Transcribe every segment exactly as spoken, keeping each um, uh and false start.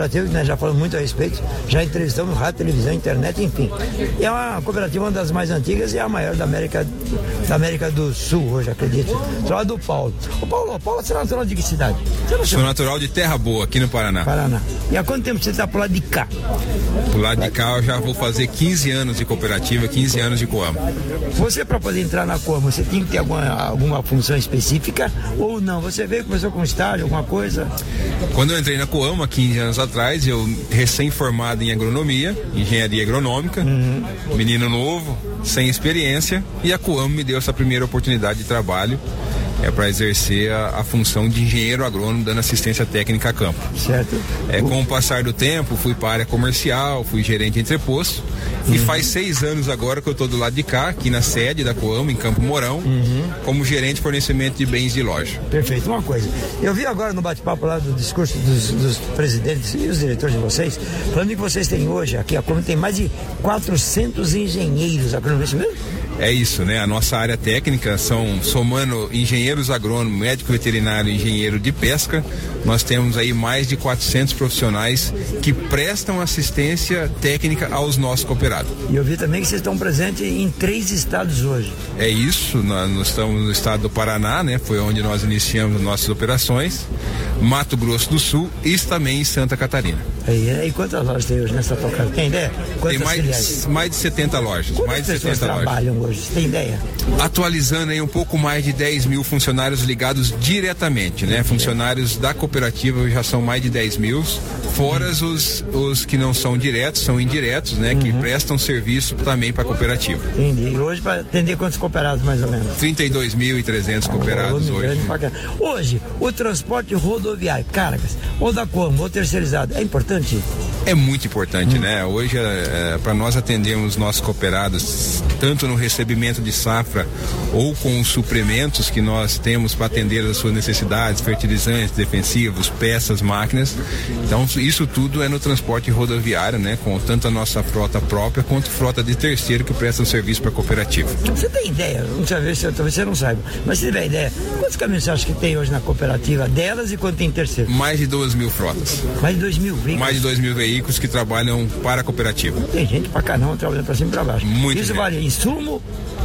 Né, já falamos muito a respeito, já entrevistamos rádio, televisão, internet, enfim. É uma cooperativa, uma das mais antigas e a maior da América, da América do Sul hoje, acredito. Sou lá do Paulo. Ô Paulo, Paulo, você é natural de que cidade? Sou natural de Terra Boa, aqui no Paraná. Paraná. E há quanto tempo você está por lá de cá? Por lá de cá eu já vou fazer quinze anos de cooperativa, quinze anos de Coamo. Você, para poder entrar na Coamo, você tem que ter alguma, alguma função específica ou não? Você veio, começou com estágio, alguma coisa? Quando eu entrei na Coamo há quinze anos atrás, eu recém-formado em agronomia, engenharia agronômica, uhum. menino novo, sem experiência, e a Coamo me deu essa primeira oportunidade de trabalho é para exercer a, a função de engenheiro agrônomo, dando assistência técnica a campo. Certo. É, com o passar do tempo, fui para a área comercial, fui gerente de entreposto, uhum. e faz seis anos agora que eu estou do lado de cá, aqui na sede da Coamo, em Campo Mourão, uhum. como gerente de fornecimento de bens de loja. Perfeito. Uma coisa, eu vi agora no bate-papo lá do discurso dos, dos presidentes e os diretores de vocês, falando que vocês têm hoje, aqui a Coamo tem mais de quatrocentos engenheiros agrônomos, mesmo? É isso, né? A nossa área técnica são, somando engenheiros agrônomos, médico veterinário e engenheiro de pesca, nós temos aí mais de quatrocentos profissionais que prestam assistência técnica aos nossos cooperados. E eu vi também que vocês estão presentes em três estados hoje. É isso, nós, nós estamos no estado do Paraná, né? Foi onde nós iniciamos nossas operações, Mato Grosso do Sul e também em Santa Catarina. E, e quantas lojas tem hoje nessa tocada? Tem ideia? Quantas tem mais, mais de setenta lojas. Quantas mais de pessoas setenta trabalham lojas. hoje? Você tem ideia? Atualizando aí um pouco mais de dez mil funcionários ligados diretamente, né? Funcionários da cooperativa já são mais de dez mil, fora uhum. os, os que não são diretos, são indiretos, né? Uhum. Que prestam serviço também para a cooperativa. Entendi. E hoje para atender quantos cooperados mais ou menos? trinta e dois mil e trezentos ah, cooperados hoje. Hoje, o transporte rodoviário, cargas, ou da Coamo, ou terceirizado, é importante? É muito importante, hum. né? Hoje, é, é, para nós atendermos nossos cooperados, tanto no recebimento de safra ou com os suprimentos que nós temos para atender as suas necessidades, fertilizantes, defensivos, peças, máquinas. Então, isso tudo é no transporte rodoviário, né? Com tanto a nossa frota própria quanto frota de terceiro que prestam serviço para a cooperativa. Você tem ideia? Não sei se talvez você não saiba, mas se tiver ideia, quantos caminhões você acha que tem hoje na cooperativa delas e quanto tem terceiro? Mais de duas mil frotas. Mais de dois mil veículos? Mais de dois mil veículos que trabalham para a cooperativa. Tem gente pra caramba trabalhando pra cima e pra baixo. Muito Isso bem. vale insumo,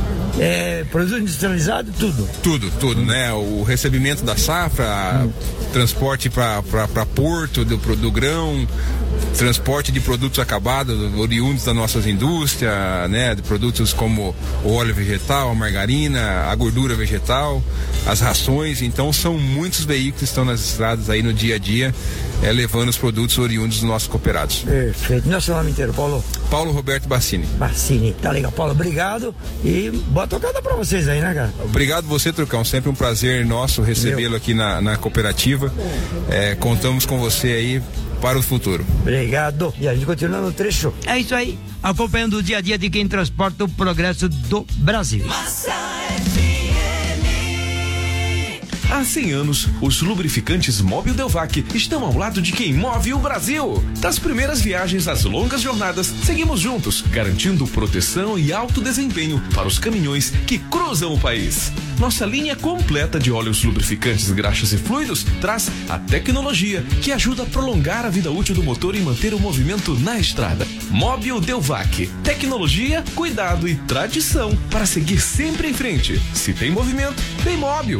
é, produto industrializado, tudo. Tudo, tudo, hum. né? O recebimento da safra, hum. transporte para porto do, do grão, transporte de produtos acabados, oriundos das nossas indústrias, né? De produtos como o óleo vegetal, a margarina, a gordura vegetal, as rações. Então são muitos veículos que estão nas estradas aí no dia a dia, é, levando os produtos oriundos dos nossos cooperados. Perfeito. Meu nome inteiro, Paulo? Paulo Roberto Bassini. Bassini, tá legal. Paulo, obrigado e boa tocada pra vocês aí, né, cara? Obrigado você, Trucão. Sempre um prazer nosso recebê-lo aqui na, na cooperativa. É, contamos com você aí para o futuro. Obrigado. E a gente continua no trecho. É isso aí. Acompanhando o dia a dia de quem transporta o progresso do Brasil. Massa F M. Há cem anos, os lubrificantes Mobil Delvac estão ao lado de quem move o Brasil. Das primeiras viagens às longas jornadas, seguimos juntos, garantindo proteção e alto desempenho para os caminhões que cruzam o país. Nossa linha completa de óleos lubrificantes, graxas e fluidos traz a tecnologia que ajuda a prolongar a vida útil do motor e manter o movimento na estrada. Mobil Delvac. Tecnologia, cuidado e tradição para seguir sempre em frente. Se tem movimento, tem Mobil.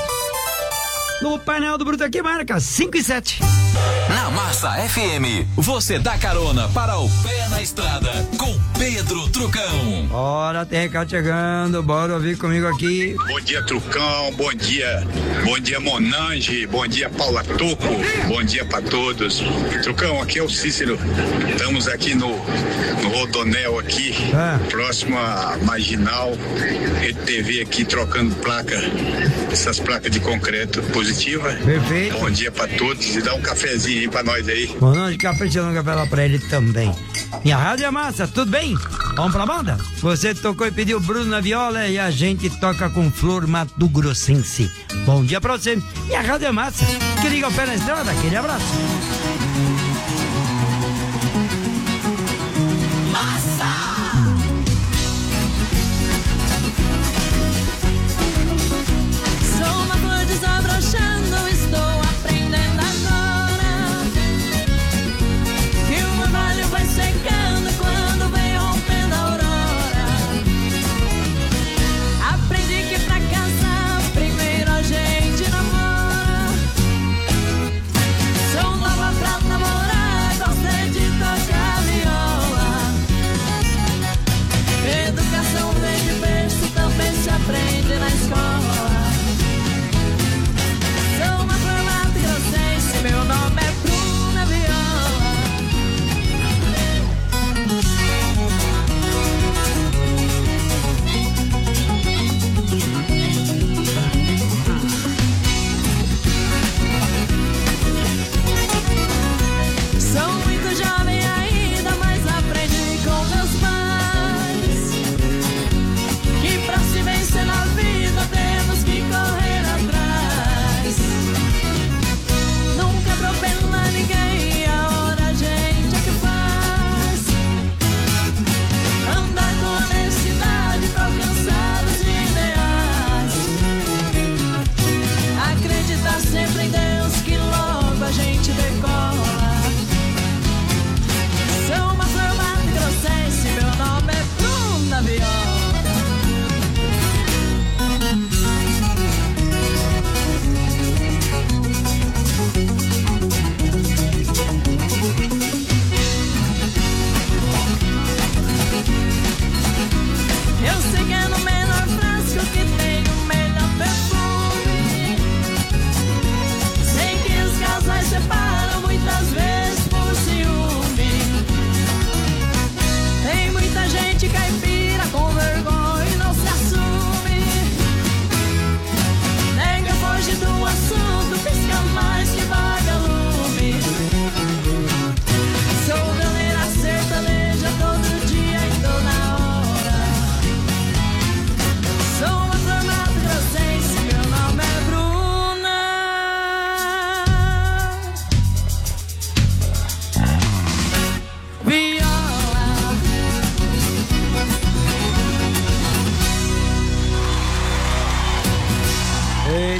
No painel do Bruto aqui, marca cinco e sete. Na Massa F M, você dá carona para o Pé na Estrada com Pedro Trucão. Bora, tem recado chegando, bora ouvir comigo aqui. Bom dia, Trucão, bom dia, bom dia, Monange, bom dia, Paula Toco, bom dia pra todos. Trucão, aqui é o Cícero, estamos aqui no, no Rodonel aqui, ah. próximo à Marginal, Rede T V aqui trocando placa, essas placas de concreto positiva. Perfeito. Bom dia pra todos e dá um cafezinho aí pra nós aí. Monange, caprichando um café lá pra ele também. Minha rádio é massa, tudo bem? Vamos pra banda? Você tocou e pediu Bruno na viola e a gente toca com Flor Mato Grossense. Bom dia pra você. Minha rádio é massa. Que liga o pé na estrada, aquele abraço. Desabrochando, estou aprendendo agora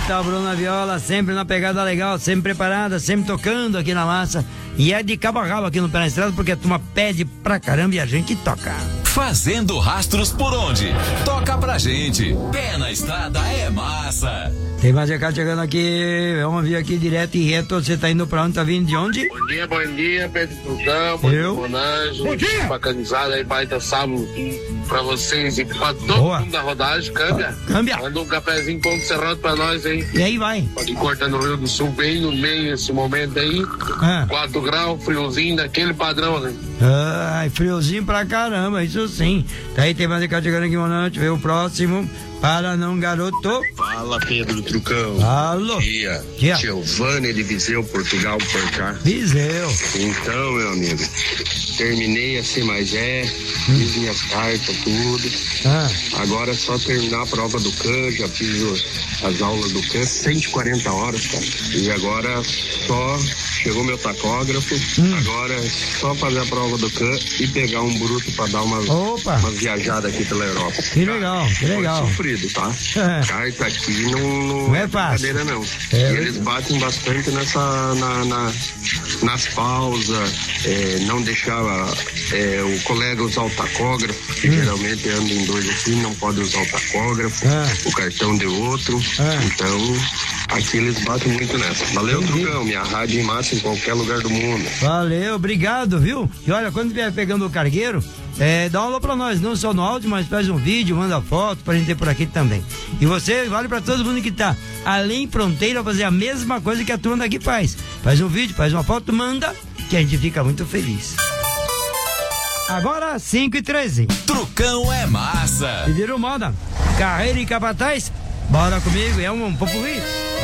tá o Bruno Viola, sempre na pegada legal, sempre preparada, sempre tocando aqui na massa. E é de cabo a rabo aqui no Pé na Estrada, porque a turma pede pra caramba e a gente toca. Fazendo rastros por onde? Toca pra gente. Pé na Estrada é massa. Tem mais recado chegando aqui, vamos vir aqui direto e reto. Você tá indo pra onde? Tá vindo de onde? Bom dia, bom dia, Pedro Trucão, bom dia, Monange. Bom dia! Bacanizada aí, baita sábado pra vocês e pra todo Boa. mundo da rodagem, câmbia. Câmbia. Manda um cafezinho ponto cerrado pra nós aí. E aí vai. Pode cortar no Rio do Sul, bem no meio esse momento aí. Ah. quatro graus, friozinho daquele padrão, né? Ai, friozinho pra caramba, isso sim. Daí tem mais recado chegando aqui, Monange. Vê o próximo. Para não, garoto. Fala, Pedro Trucão. Alô. Dia. Dia. Giovanni de Viseu, Portugal, por cá. Viseu. Então, meu amigo, terminei a C mais E, hum. fiz minhas cartas, tudo. Ah. Agora é só terminar a prova do C A N, já fiz o, as aulas do C A N, cento e quarenta horas, cara. E agora só chegou meu tacógrafo, hum. agora é só fazer a prova do C A N e pegar um bruto pra dar umas, umas viajadas aqui pela Europa. Que legal, que legal. Sofrido, tá? É. Carta aqui não, não, não é fácil. Brincadeira, não. É. E eles batem bastante nessa, na, na, nas pausas, é, não deixar é, o colega usar o tacógrafo, que hum. geralmente anda em dois assim, não pode usar o tacógrafo, ah. o cartão de outro. Ah. Então, aqui eles batem muito nessa. Valeu, Trucão, minha rádio em massa em qualquer lugar do mundo. Valeu, obrigado, viu? E olha, quando vier pegando o cargueiro, É, dá um alô pra nós, não só no áudio, mas faz um vídeo, manda foto pra gente ter por aqui também. E você, vale pra todo mundo que tá além fronteira fazer a mesma coisa que a turma daqui faz. Faz um vídeo, faz uma foto, manda, que a gente fica muito feliz. Agora, cinco e treze. Trucão é massa. Pediram moda, carreira e capataz, bora comigo, é um, um popurrí.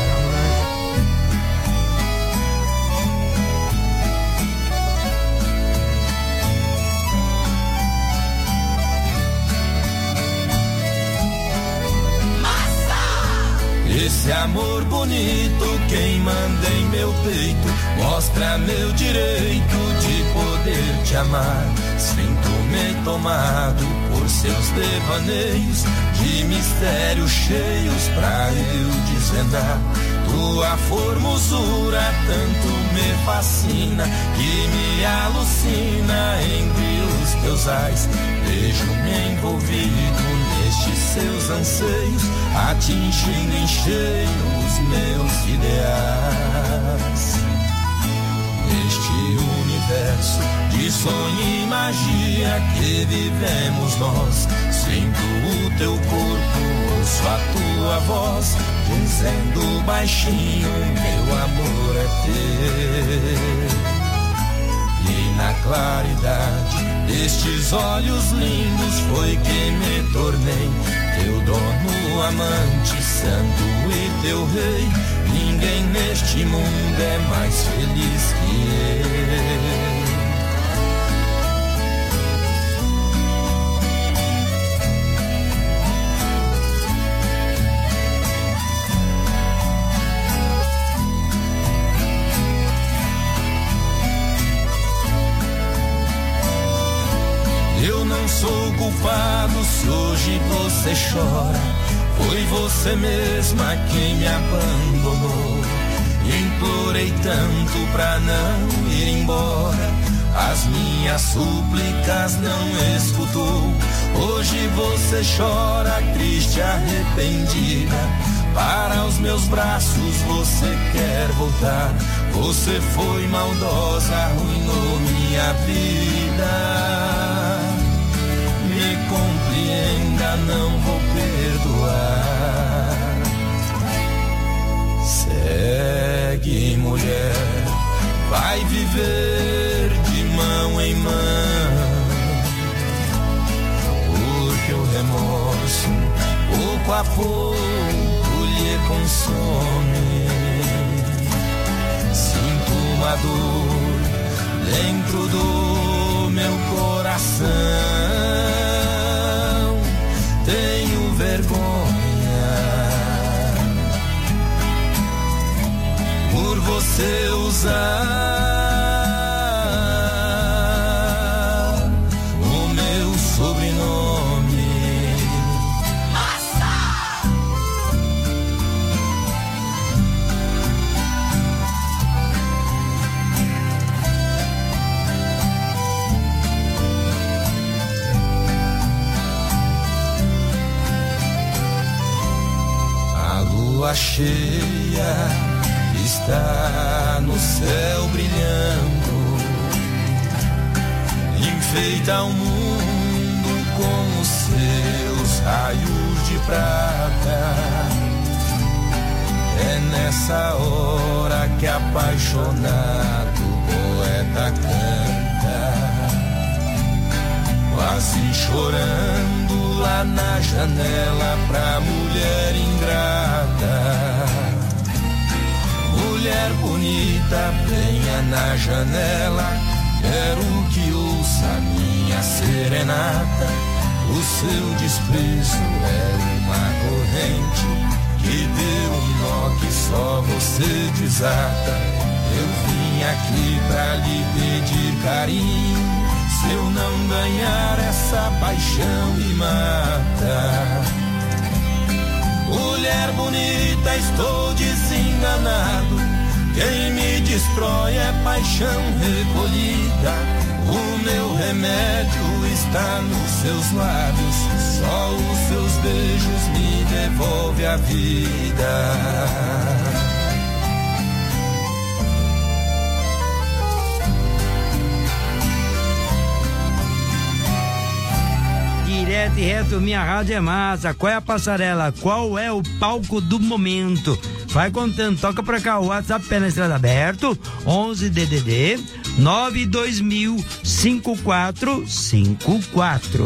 Esse amor bonito queimando em meu peito mostra meu direito de poder te amar. Sinto-me tomado por seus devaneios de mistérios cheios pra eu desvendar. Tua formosura tanto me fascina que me alucina entre os teus ais. Vejo-me envolvido nestes seus anseios, atingindo em cheio os meus ideais. Neste universo de sonho e magia que vivemos nós, sinto o teu corpo, ouço a tua voz, dizendo baixinho, meu amor é teu. E na claridade destes olhos lindos foi que me tornei teu dono, amante, santo e teu rei. Ninguém neste mundo é mais feliz que eu. Eu não sou culpado se hoje você chora. Foi você mesma quem me abandonou. Implorei tanto pra não ir embora, as minhas súplicas não escutou. Hoje você chora, triste, arrependida. Para os meus braços você quer voltar. Você foi maldosa, arruinou minha vida. Me compreenda, não vou perdoar. Segue, mulher, vai viver de mão em mão, porque o remorso, pouco a pouco, lhe consome. Sinto uma dor dentro do meu coração. Tenho vergonha por você usar o meu sobrenome. Massa! lua cheia está no céu brilhando, enfeita o mundo com os seus raios de prata. É nessa hora que apaixonado poeta canta, quase chorando lá na janela pra mulher ingrata. Mulher bonita, venha na janela, quero que ouça minha serenata. O seu desprezo é uma corrente que deu um nó que só você desata. Eu vim aqui pra lhe pedir carinho, se eu não ganhar essa paixão me mata. Mulher bonita, estou desenganado, quem me destrói é paixão recolhida. O meu remédio está nos seus lábios, só os seus beijos me devolvem a vida. Direto e reto, minha rádio é massa. Qual é a passarela? Qual é o palco do momento? Vai contando, toca pra cá, o WhatsApp Pé na Estrada aberto, onze D D D nove dois mil cinco quatro cinco quatro.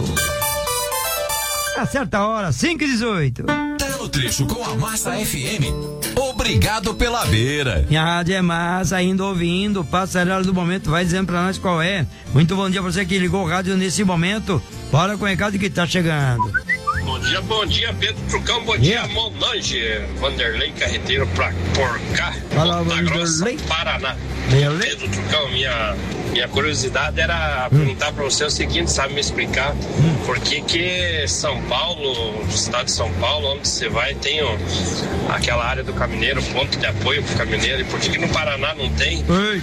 Acerta a hora, cinco e dezoito. Tá no trecho com a Massa F M. Obrigado pela beira. Minha rádio é massa, ainda ouvindo, passarela do momento, vai dizendo pra nós qual é. Muito bom dia pra você que ligou o rádio nesse momento. Bora com o recado que tá chegando. Bom dia, bom dia, Pedro Trucão, bom yeah. dia, Monange, Vanderlei Carreteiro pra por cá, Fala, Ponta Grossa, Paraná. Beleza. Pedro Trucão, minha, minha curiosidade era hum. perguntar pra você o seguinte, sabe me explicar hum. por que que São Paulo, no estado de São Paulo, onde você vai, tem o, aquela área do caminhoneiro, ponto de apoio pro caminhoneiro, e por que que no Paraná não tem? Oi.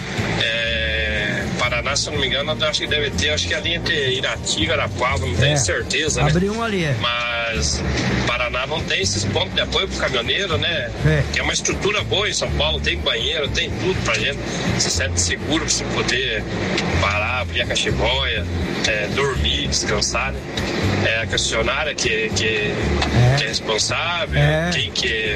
É, Paraná, se eu não me engano, eu acho que deve ter, acho que ali entre Irati e Arapuava, não é. tenho certeza, né? Abriu um ali, é. Mas Paraná não tem esses pontos de apoio pro caminhoneiro, né? É. Que é uma estrutura boa em São Paulo, tem banheiro, tem tudo pra gente se sente seguro pra você poder parar, abrir a cachiboia, é, dormir, descansar, né? É a concessionária que, que, é. que é responsável, é. quem que é,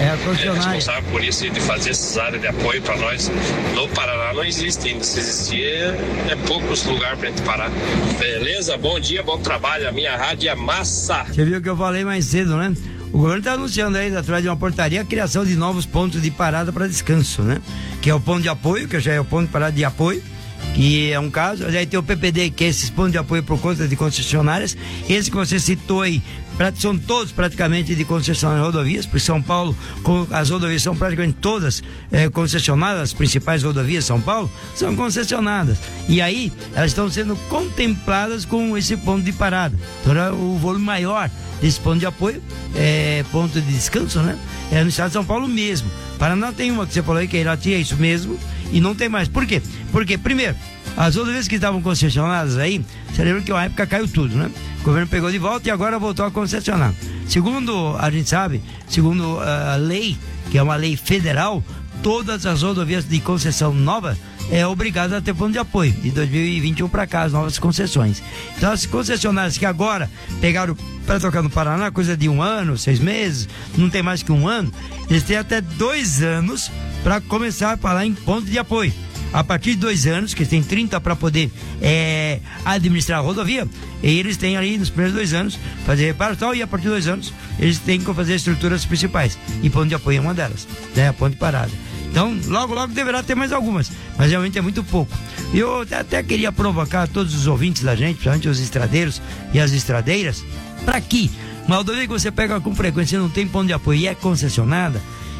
a é responsável por isso e de fazer essas áreas de apoio pra nós. No Paraná não existe ainda, se existir é poucos lugares pra gente parar. Beleza? Bom dia, bom trabalho, a minha rádio é massa. Você viu o que eu falei mais cedo, né? O governo está anunciando aí, através de uma portaria, a criação de novos pontos de parada para descanso, né? Que é o ponto de apoio, que já é o ponto de parada de apoio, que é um caso. Aí tem o P P D, que é esses pontos de apoio por conta de concessionárias. Esse que você citou aí, são todos praticamente de concessionárias de rodovias, porque São Paulo, as rodovias são praticamente todas é, concessionadas, as principais rodovias de São Paulo são concessionadas. E aí, elas estão sendo contempladas com esse ponto de parada. Então, o volume maior desse ponto de apoio, é, ponto de descanso, né? É no estado de São Paulo mesmo. Paraná tem uma que você falou aí, que é Irati, é isso mesmo, e não tem mais. Por quê? Porque, primeiro, as rodovias que estavam concessionadas aí, você lembra que uma época caiu tudo, né? O governo pegou de volta e agora voltou a concessionar. Segundo a gente sabe, segundo a lei, que é uma lei federal, todas as rodovias de concessão nova é obrigada a ter ponto de apoio. De dois mil e vinte e um para cá, as novas concessões. Então, as concessionárias que agora pegaram para tocar no Paraná, coisa de um ano, seis meses, não tem mais que um ano, eles têm até dois anos para começar a falar em ponto de apoio. A partir de dois anos, que eles têm trinta para poder é, administrar a rodovia, e eles têm ali nos primeiros dois anos fazer reparo e tal, e a partir de dois anos eles têm que fazer estruturas principais. E ponto de apoio é uma delas, né? A ponto de parada. Então, logo, logo deverá ter mais algumas, mas realmente é muito pouco. E eu até queria provocar todos os ouvintes da gente, principalmente os estradeiros e as estradeiras, para que uma rodovia que você pega com frequência e não tem ponto de apoio e é concessionada,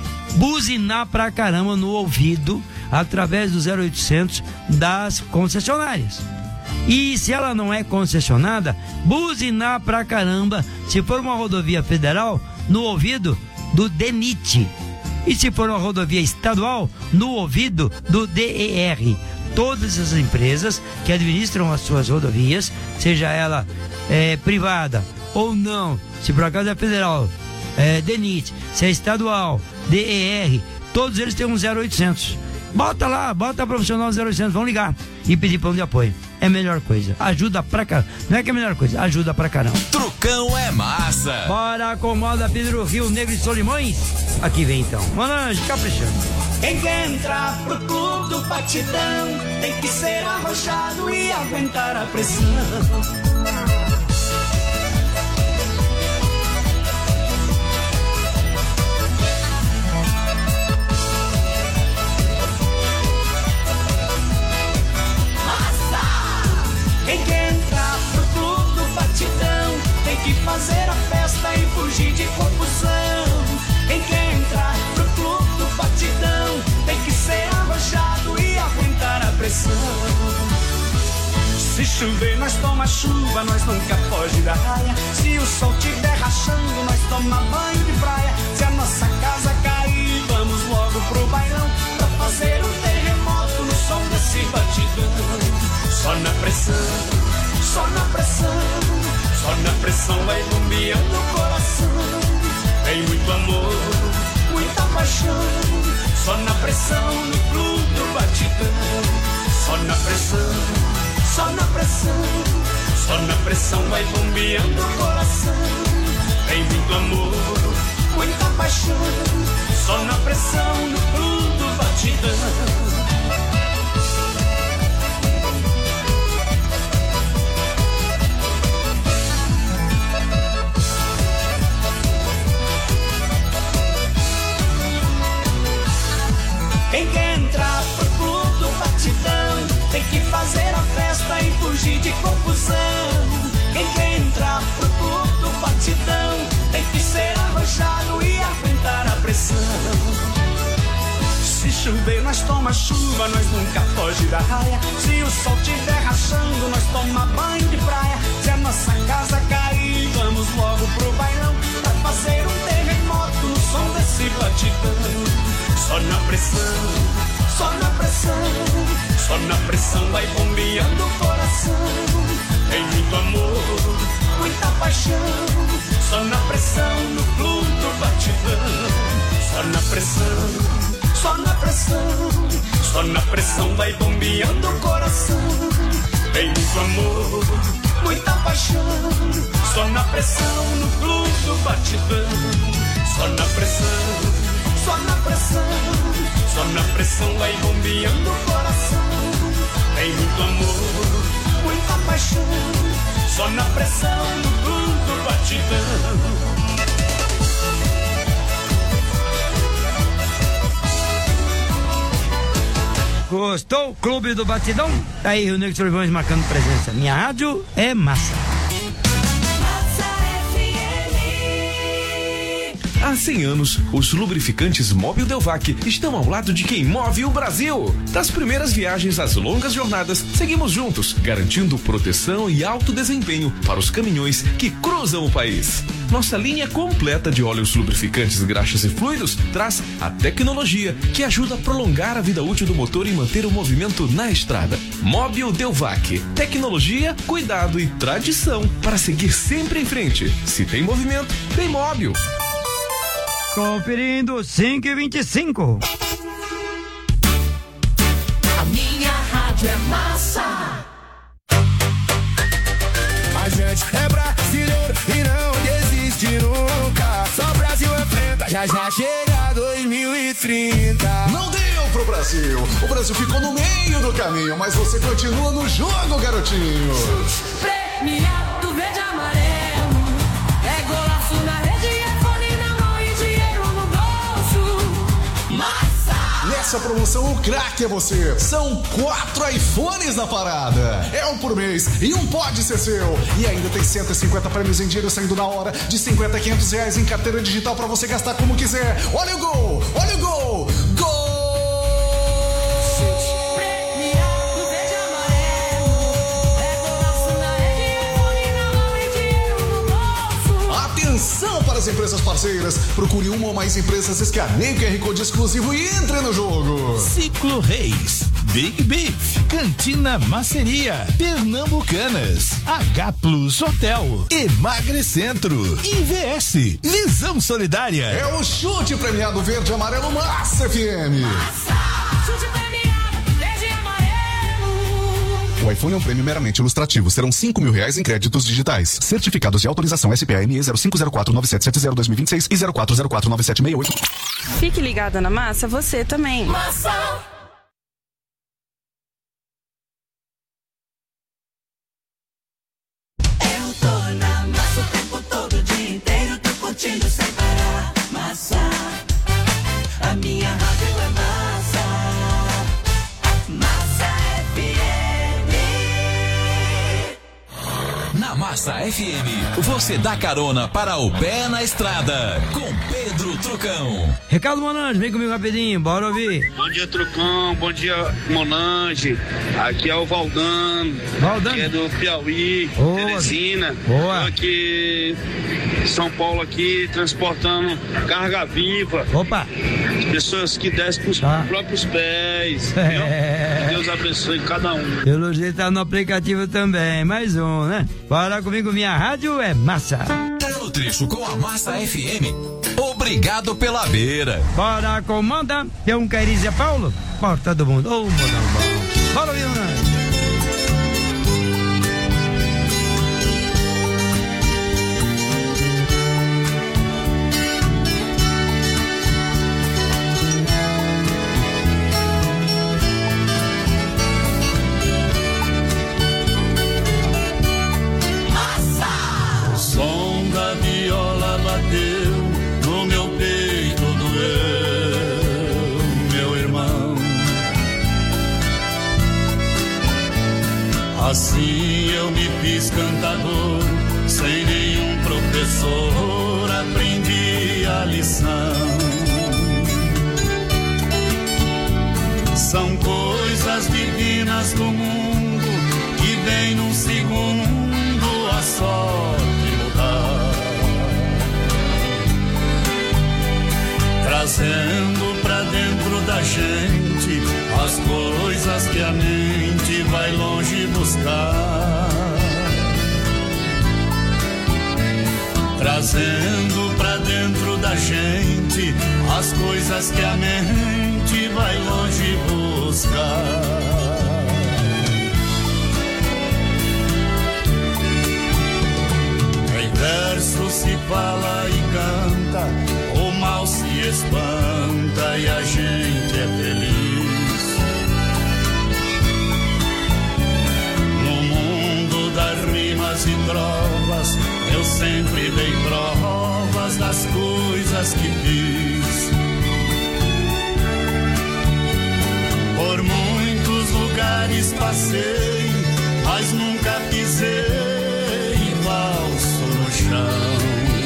buzinar pra caramba no ouvido através do zero oitocentos das concessionárias. E se ela não é concessionada, buzinar pra caramba, se for uma rodovia federal, no ouvido do DENIT. E se for uma rodovia estadual, no ouvido do D E R. Todas as empresas que administram as suas rodovias, seja ela é, privada ou não, se por acaso é federal, é, DENIT, se é estadual, D E R, todos eles têm um zero oitocentos. Bota lá, bota profissional zero oitocentos, vão ligar e pedir plano de apoio. É a melhor coisa, ajuda pra caramba. Não é que é a melhor coisa, ajuda pra caramba. Trucão é massa. Bora, acomoda Pedro Rio Negro e Solimões. Aqui vem então, Monange, caprichando. Quem quer entrar pro clube do batidão tem que ser arrojado e aguentar a pressão. Quem quer entrar pro clube do batidão tem que fazer a festa e fugir de confusão. Quem quer entrar pro clube do batidão tem que ser arrojado e aguentar a pressão. Se chover nós toma chuva, nós nunca foge da raia. Se o sol tiver rachando, nós toma banho de praia. Se a nossa casa cair, vamos logo pro bailão pra fazer um terremoto no som desse batidão. Só na pressão, só na pressão, só na pressão vai bombeando o coração. Tem muito amor, muita paixão, só na pressão no clube do batidão. Só na pressão, só na pressão, só na pressão vai bombeando o coração. Tem muito amor, muita paixão, só na pressão no clube do batidão. Quem quer entrar pro clube do batidão tem que fazer a festa e fugir de confusão. Quem quer entrar pro clube do batidão tem que ser arrojado e aguentar a pressão. Se chover nós toma chuva, nós nunca foge da raia. Se o sol tiver rachando, nós toma banho de praia. Se a nossa casa cair, vamos logo pro bailão pra fazer um terremoto no som desse batidão. Só na pressão, só na pressão, só na pressão vai bombeando o coração. Tem muito amor, muita paixão, só na pressão no clube do batidão. Só na pressão, só na pressão, só na pressão vai bombeando o coração. Tem muito amor, muita paixão, só na pressão no clube do batidão. Só na pressão, só na pressão, só na pressão vai bombeando o coração. Tem muito amor, muita paixão, só na pressão no clube do batidão. Gostou? Clube do Batidão? Tá aí o Nego Solimões marcando presença. Minha rádio é massa. Há cem anos, os lubrificantes Mobil Delvac estão ao lado de quem move o Brasil. Das primeiras viagens às longas jornadas, seguimos juntos, garantindo proteção e alto desempenho para os caminhões que cruzam o país. Nossa linha completa de óleos lubrificantes, graxas e fluidos traz a tecnologia que ajuda a prolongar a vida útil do motor e manter o movimento na estrada. Mobil Delvac, tecnologia, cuidado e tradição para seguir sempre em frente. Se tem movimento, tem Mobil. Conferindo cinco e vinte e cinco. A minha rádio é massa. A gente é brasileiro e não desiste nunca. Só o Brasil enfrenta, já já chega dois mil e trinta. Não deu pro Brasil, o Brasil ficou no meio do caminho, mas você continua no jogo, garotinho. Premiado verde e amarelo, é golaço na rede, é fone na mão e dinheiro no bolso. Massa! Nessa promoção o craque é você. São quatro iPhones na parada. É um por mês e um pode ser seu. E ainda tem cento e cinquenta prêmios em dinheiro saindo na hora, de cinquenta a quinhentos reais em carteira digital pra você gastar como quiser. Olha o gol! Olha o gol! Gol! Atenção para as empresas parceiras. Procure uma ou mais empresas, escaneie o Q R Code exclusivo e entre no jogo. Ciclo Reis. Big Beef, Cantina Maceria, Pernambucanas, H Plus Hotel, Emagrecentro, I V S, Visão Solidária. É o chute premiado verde e amarelo Massa F M. Massa, chute premiado verde e amarelo. O iPhone é um prêmio meramente ilustrativo. Serão cinco mil reais em créditos digitais. Certificados de autorização S P A N E zero cinco zero quatro nove sete sete zero dois mil e vinte e seis e zero quatro zero quatro nove sete seis oito. Fique ligado na Massa, você também. Massa. Curtindo sem parar, Massa. A minha rádio é Massa. Massa F M. Na Massa F M, você dá carona para o pé na estrada com Pedro Trucão. Recado Monange, vem comigo rapidinho, bora ouvir. Bom dia, Trucão, bom dia, Monange. Aqui é o Valdano, Valdano. que é do Piauí, Boa. Teresina. Boa. Tô aqui em São Paulo aqui, transportando carga viva. Opa. Pessoas que descem pros tá. próprios pés. É. Deus abençoe cada um. Pelo jeito tá no aplicativo também, mais um, né? Bora comigo, minha rádio é Massa. Tá no trecho com a Massa F M. Obrigado pela beira. Bora, comanda. Tem um Carizia Paulo? Porta do mundo. Ô, oh, modão bom. Bora, Vilna. Assim eu me fiz cantador, sem nenhum professor, aprendi a lição. São coisas divinas do mundo que vem num segundo a sorte mudar, trazendo pra dentro da gente as coisas que a mente vai longe buscar, trazendo pra dentro da gente as coisas que a mente vai longe buscar. Em verso se fala e canta, o mal se espanta e a gente é feliz. Das rimas e trovas, eu sempre dei provas das coisas que fiz. Por muitos lugares passei, mas nunca pisei falso no chão.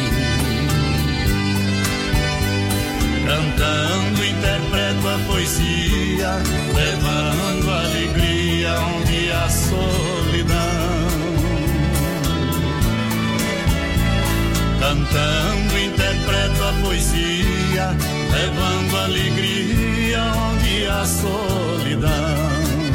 Cantando interpreto a poesia, levando alegria onde há solidão. Cantando interpreto a poesia, levando alegria onde há solidão.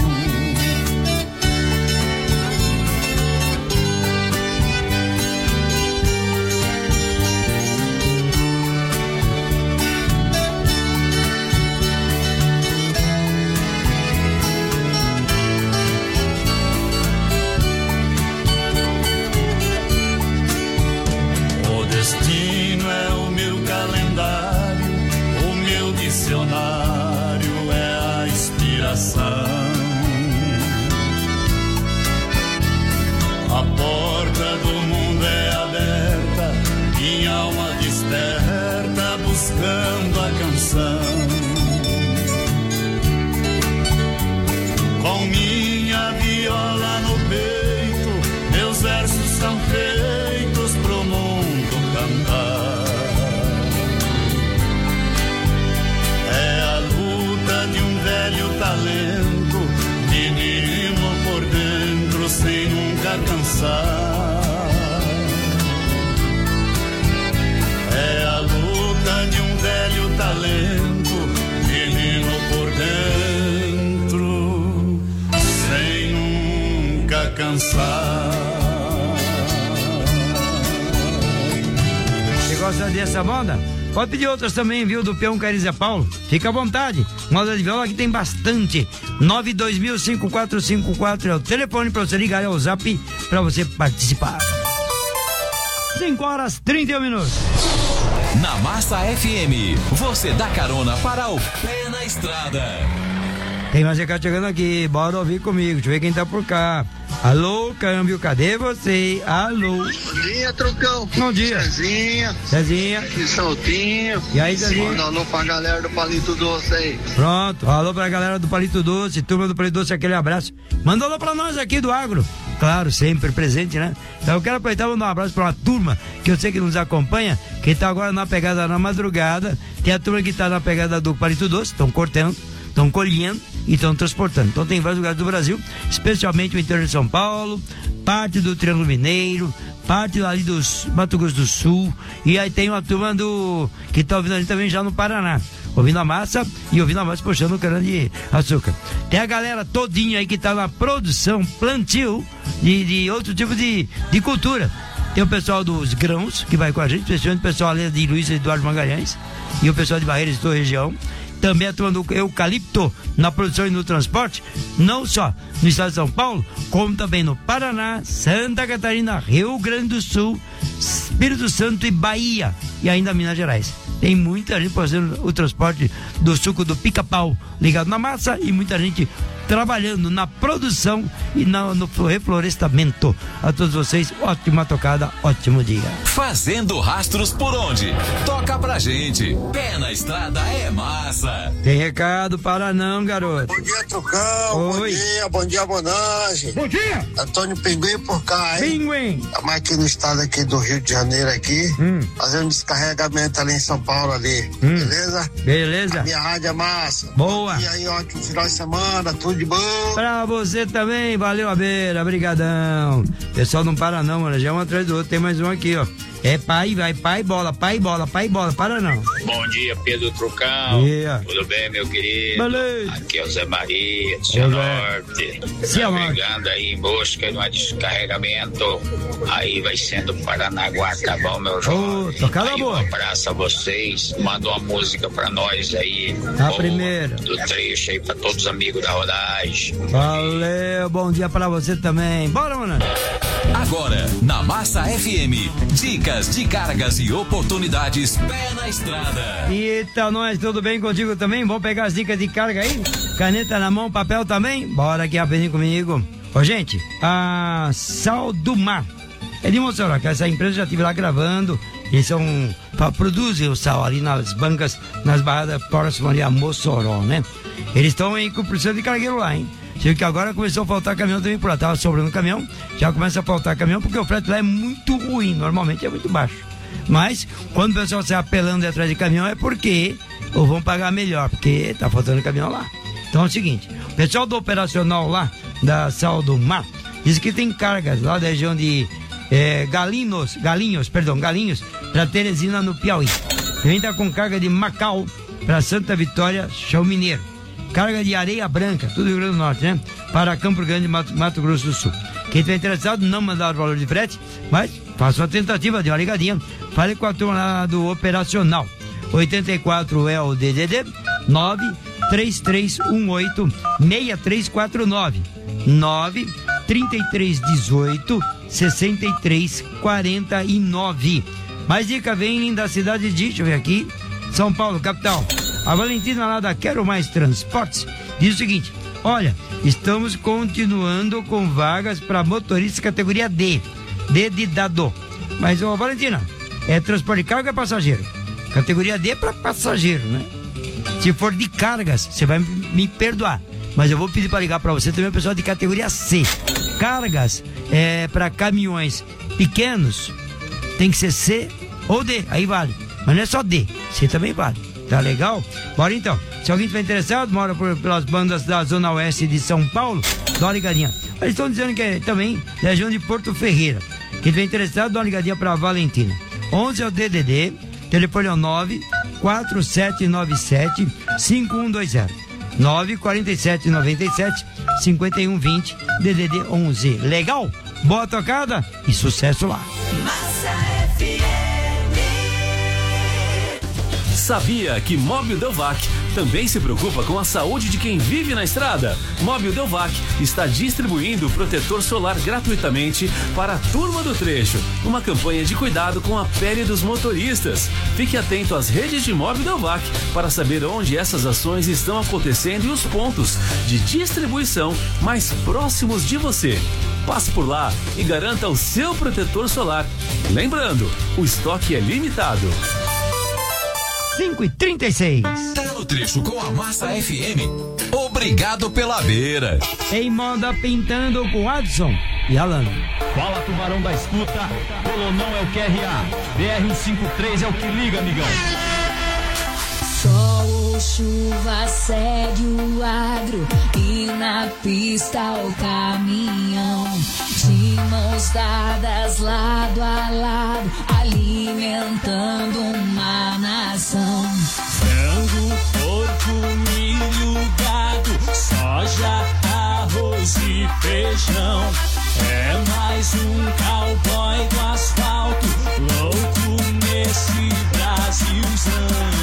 Destino é o meu calendário, o meu dicionário é a inspiração. A porta do mundo é aberta, minha alma desperta buscando a canção. Com minha viola no peito, meus versos são feitos pro mundo cantar. É a luta de um velho talento, menino por dentro sem nunca cansar. É a luta de um velho talento, menino por dentro cansar. Você gosta dessa moda? Pode pedir outras também, viu? Do Peão Carizia Paulo. Fica à vontade. Moda de viola que tem bastante. nove dois mil, cinco quatro cinco quatro é o telefone pra você ligar, é o zap pra você participar. cinco horas e trinta e um minutos. Na Massa F M, você dá carona para o Pé na Estrada. Tem mais recado chegando aqui, bora ouvir comigo, deixa eu ver quem tá por cá. Alô, câmbio, cadê você? Alô. Bom dia, Trucão. Bom dia. Cezinha. Cezinha. E Saltinho. E aí, Cezinha? Manda alô pra galera do Palito Doce aí. Pronto, alô pra galera do Palito Doce, turma do Palito Doce, aquele abraço. Manda alô pra nós aqui do Agro. Claro, sempre presente, né? Então eu quero aproveitar e mandar um abraço pra uma turma que eu sei que nos acompanha, que tá agora na pegada na madrugada. Tem a turma que tá na pegada do Palito Doce, estão cortando, estão colhendo e estão transportando. Então tem vários lugares do Brasil, especialmente o interior de São Paulo, parte do Triângulo Mineiro, parte ali dos Mato Grosso do Sul, e aí tem uma turma do que tá ouvindo ali também já no Paraná, ouvindo a massa e ouvindo a massa puxando o cana de açúcar. Tem a galera todinha aí que tá na produção, plantio de, de outro tipo de, de cultura. Tem o pessoal dos grãos que vai com a gente, especialmente o pessoal ali de Luiz Eduardo Magalhães e o pessoal de Barreiras de sua região. Também a turma do eucalipto na produção e no transporte, não só no estado de São Paulo, como também no Paraná, Santa Catarina, Rio Grande do Sul, Espírito Santo e Bahia, e ainda Minas Gerais. Tem muita gente fazendo o transporte do suco do pica-pau ligado na massa e muita gente trabalhando na produção e na, no reflorestamento. A todos vocês, ótima tocada, ótimo dia. Fazendo rastros por onde? Toca pra gente. Pé na Estrada é massa. Tem recado para não, garoto. Bom dia, Trucão. Oi. Bom dia, bom dia, Bonange. Bom dia. Antônio Pinguim por cá, hein? Pinguim. Estamos aqui no estado aqui do Rio de Janeiro aqui, hum. fazendo descarregamento ali em São Paulo ali, hum. beleza? Beleza. A minha rádio é massa. Boa. E aí, ótimo final de semana, tudo de bom. Pra você também, valeu a beira, brigadão. Pessoal não para não, mano, já é um atrás do outro, tem mais um aqui, ó. É pai, vai, pai bola, pai bola, pai bola, para não. Bom dia, Pedro Trucão. Yeah. Tudo bem, meu querido? Beleza. Aqui é o Zé Maria, do Cianorte. Navegando aí em busca de um descarregamento. Aí vai sendo Paranaguá, tá bom, meu jovem? Oh, tocada aí, boa. Um abraço a vocês. Manda uma música pra nós aí. A boa, primeira. do trecho aí pra todos os amigos da rodagem. Valeu, bom dia pra você também. Bora, mano. Agora, na Massa F M, dicas de cargas e oportunidades pé na estrada. Eita, nós, tudo bem contigo também? Vamos pegar as dicas de carga aí? Caneta na mão, papel também? Bora aqui rapidinho comigo. Ô, gente, a Sal do Mar é de Mossoró, que essa empresa já estive lá gravando. Eles são, produzem o sal ali nas bancas, nas barradas próximas ali a Mossoró, né? Eles estão aí com precisando de cargueiro lá, hein? Sei que agora começou a faltar caminhão também por lá, tava sobrando caminhão, já começa a faltar caminhão porque o frete lá é muito ruim, normalmente é muito baixo. Mas, quando o pessoal sai apelando atrás de caminhão é porque ou vão pagar melhor, porque tá faltando caminhão lá. Então é o seguinte, o pessoal do operacional lá, da Sal do Mar, diz que tem cargas lá da região de é, Galinhos, Galinhos, perdão, Galinhos, pra Teresina no Piauí. Também tá com carga de Macau pra Santa Vitória, Chão Mineiro. Carga de areia branca, tudo Rio Grande do Norte, né? Para Campo Grande, Mato, Mato Grosso do Sul. Quem estiver interessado, não mandar o valor de frete, mas faça uma tentativa, dê uma ligadinha. Fale com a turma lá do operacional. oitenta e quatro é o D D D nove três três um oito seis três quatro nove nove trinta e três dezoito sessenta e três quarenta e nove. Mais dica vem da cidade de, deixa eu ver aqui, São Paulo, capital. A Valentina lá da Quero Mais Transportes diz o seguinte: olha, estamos continuando com vagas para motorista categoria D, D de dado. Mas, ô Valentina, é transporte de carga ou é passageiro? Categoria D é para passageiro, né? Se for de cargas, você vai me perdoar, mas eu vou pedir para ligar para você também o pessoal de categoria C. Cargas é para caminhões pequenos, tem que ser C ou D, aí vale. Mas não é só D, C também vale. Tá legal? Bora então. Se alguém estiver interessado, mora por, pelas bandas da Zona Oeste de São Paulo, dá uma ligadinha. Eles estão dizendo que é também da região de Porto Ferreira. Quem estiver interessado, dá uma ligadinha pra Valentina. onze é o D D D, telefone é o nove quatro sete nove sete cinco um dois zero. nove quatro sete nove sete cinco um dois zero D D D onze. Legal? Boa tocada e sucesso lá. Massa F M. Sabia que Móbil Delvac também se preocupa com a saúde de quem vive na estrada? Móbil Delvac está distribuindo protetor solar gratuitamente para a turma do trecho. Uma campanha de cuidado com a pele dos motoristas. Fique atento às redes de Móbil Delvac para saber onde essas ações estão acontecendo e os pontos de distribuição mais próximos de você. Passe por lá e garanta o seu protetor solar. Lembrando, o estoque é limitado. cinco e trinta e seis. Tá no trecho com a Massa F M. Obrigado pela beira. Em moda pintando com Adson e Alan. Fala, tubarão da escuta. Colonão é o Q R A. B R cento e cinquenta e três é o que liga, amigão. Sol ou chuva segue o agro e na pista o caminhão. De mãos dadas lado a lado, alimentando uma nação. Frango, porco, milho, gado, soja, arroz e feijão. É mais um cowboy do asfalto, louco nesse Brasilzão.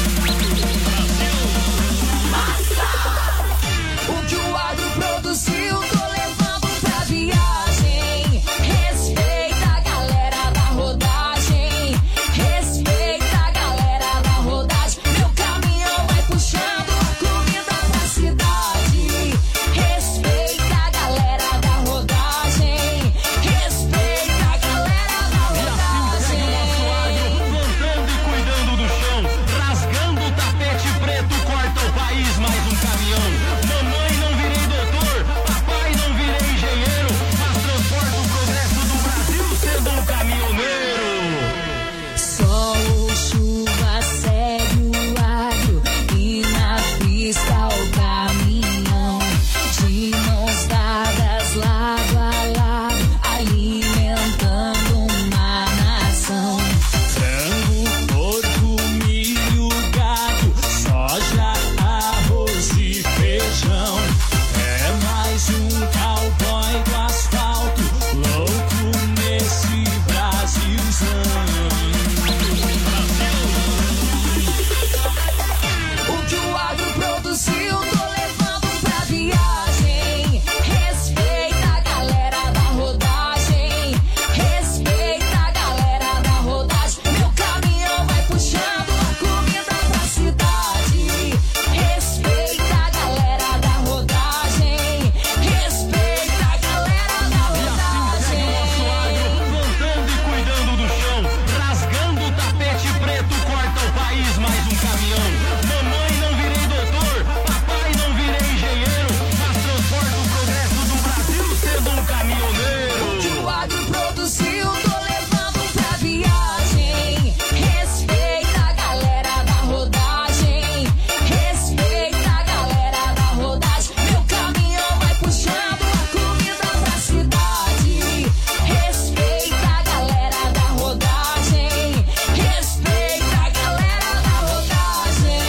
O que o agro produziu, tô levando pra viagem. Respeita a galera da rodagem. Respeita a galera da rodagem. Meu caminhão vai puxando a comida pra cidade. Respeita a galera da rodagem. Respeita a galera da rodagem. Plantando e cuidando do chão, rasgando o tapete preto, corta o país, mais um caminhão. Mamãe, não virei doutor, papai, não virei engenheiro, mas transporto o progresso do Brasil sendo um caminhoneiro. Sol ou chuva segue o agro e na pista o caminhão. De mãos dadas lado a lado, alimentando uma nação. Frango, porco, milho, gado, soja, arroz e feijão. É mais um cowboy do asfalto, louco nesse Brasilzão. O que o agro produziu, tô levando pra viagem. Respeita a galera da rodagem. Respeita a galera da rodagem. Meu caminhão vai puxando a comida pra cidade. Respeita a galera da rodagem. Respeita a galera da rodagem. Plantando e cuidando do chão, rasgando o tapete preto, corta o país, mais um caminhão. Mamãe, não virei doutor, papai, não virei engenheiro, mas transporto o progresso do Brasil sendo um caminhoneiro. O que o agro produziu, tô levando pra viagem. Respeita a galera da rodagem. Respeita a galera da rodagem. Meu caminhão vai puxando a comida pra cidade. Respeita a galera da rodagem. Respeita a galera da rodagem.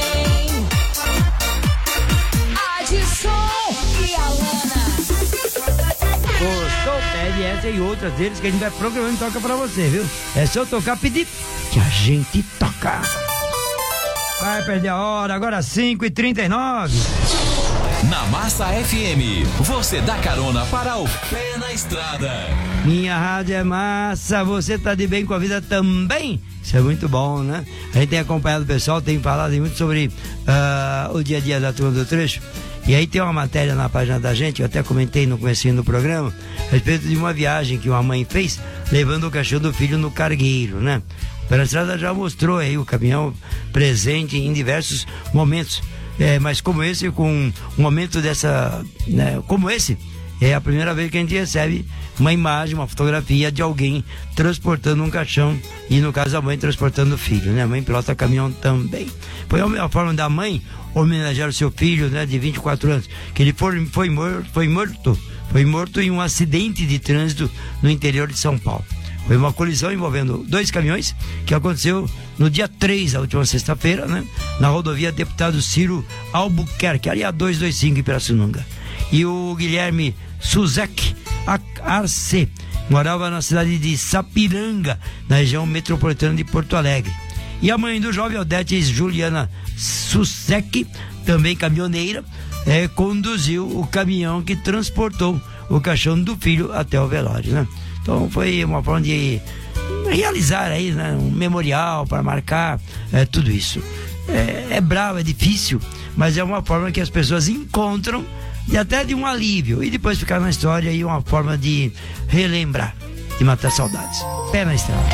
Adson e Alana. Gostou? Pede essa e outras deles que a gente vai programando e toca pra você, viu? É só tocar, pedir que a gente toca. Vai perder a hora, agora cinco e trinta e nove. Na Massa F M, você dá carona para o pé na estrada. Minha rádio é massa, você tá de bem com a vida também? Isso é muito bom, né? A gente tem acompanhado o pessoal, tem falado muito sobre uh, o dia a dia da turma do trecho. E aí tem uma matéria na página da gente, eu até comentei no comecinho do programa, a respeito de uma viagem que uma mãe fez, levando o cachorro do filho no cargueiro, né? O Pé na Estrada já mostrou aí o caminhão presente em diversos momentos. É, mas como esse, com um momento dessa, né, como esse, é a primeira vez que a gente recebe uma imagem, uma fotografia de alguém transportando um caixão e, no caso, a mãe transportando o filho, né? A mãe pilota caminhão também. Foi a forma da mãe homenagear o seu filho, né, de vinte e quatro anos, que ele foi, foi, morto, foi morto, foi morto em um acidente de trânsito no interior de São Paulo. Foi uma colisão envolvendo dois caminhões que aconteceu no dia três, a última sexta-feira, né? Na rodovia Deputado Ciro Albuquerque, ali a duzentos e vinte e cinco em Pirassununga. E o Guilherme Suzek Arce morava na cidade de Sapiranga, na região metropolitana de Porto Alegre. E a mãe do jovem, Odete Juliana Suzek, também caminhoneira, é, conduziu o caminhão que transportou o caixão do filho até o velório, né? Então foi uma forma de realizar aí, né, um memorial para marcar é, tudo isso. É, é bravo, é difícil, mas é uma forma que as pessoas encontram e até de um alívio, e depois ficar na história e uma forma de relembrar, de matar saudades. Pé na estrada.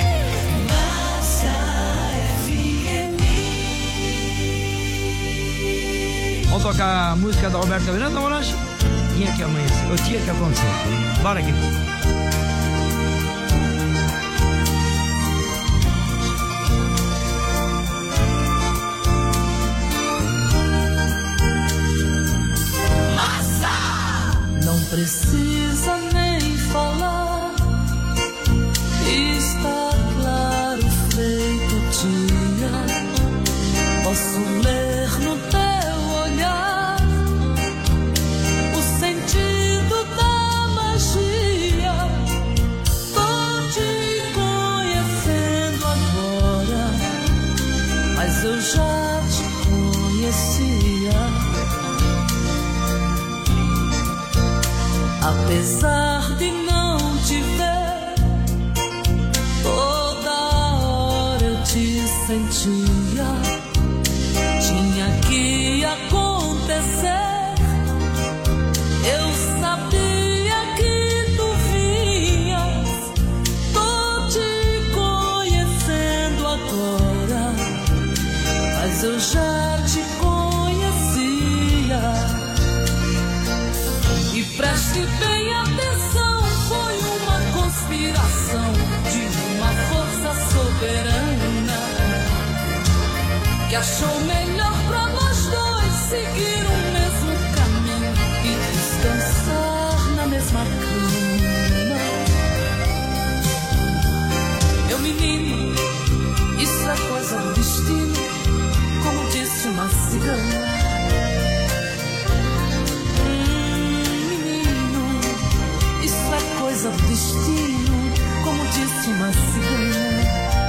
Vamos tocar a música da Roberta Miranda, Morange? Tinha que amanhecer, ou tinha que acontecer. Bora aqui. Não precisa nem falar, está claro feito dia. Posso ler no teu olhar o sentido da magia. Tô te conhecendo agora, mas eu já te conhecia. Apesar de não te ver, toda hora eu te sentia. Tinha que acontecer, eu sabia que tu vinhas. Tô te conhecendo agora, mas eu já te conhecia. E preste bem atenção, foi uma conspiração de uma força soberana que achou melhor pra nós dois seguir o mesmo caminho e descansar na mesma cama. Meu menino, isso é coisa do destino, como disse uma cigana. Coisa do destino, como disse uma cigana.